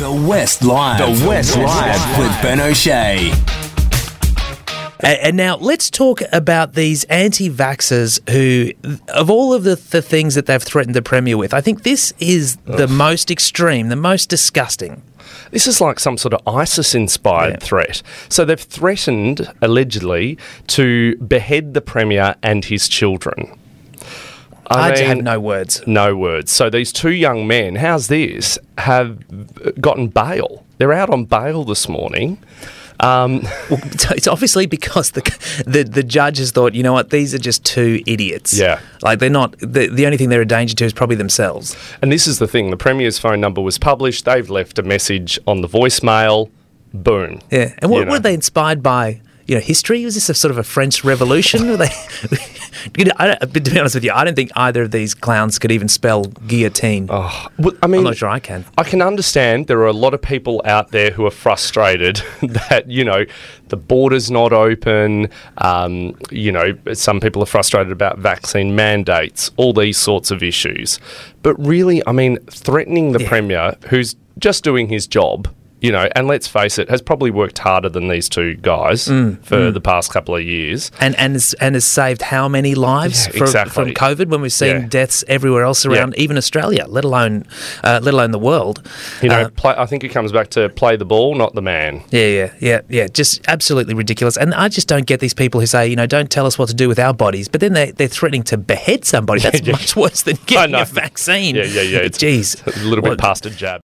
The West Live. The West Live with Ben O'Shea. And now let's talk about these anti-vaxxers who, of all of the things that they've threatened the Premier with, I think this is the most extreme, the most disgusting. This is like some sort of ISIS-inspired threat. So they've threatened, allegedly, to behead the Premier and his children. I mean, have no words. No words. So these two young men, how's this, have gotten bail. They're out on bail this morning. Well, it's obviously because the judge has thought, you know what, these are just two idiots. Yeah. Like, they're not, the only thing they're a danger to is probably themselves. And this is the thing, the Premier's phone number was published, they've left a message on the voicemail, boom. Yeah. And what were they inspired by? History? Was this a sort of a French Revolution? Were they, to be honest with you, I don't think either of these clowns could even spell guillotine. Oh, well, I mean, I'm not sure I can. I can understand there are a lot of people out there who are frustrated that, the border's not open. Some people are frustrated about vaccine mandates, all these sorts of issues. But really, I mean, threatening the Premier, who's just doing his job, and let's face it, has probably worked harder than these two guys for the past couple of years. And has saved how many lives from COVID when we've seen deaths everywhere else around, even Australia, let alone the world. I think it comes back to play the ball, not the man. Yeah. Just absolutely ridiculous. And I just don't get these people who say, don't tell us what to do with our bodies, but then they're threatening to behead somebody. That's much worse than getting a vaccine. Yeah. It's Jeez. a little bit past a jab.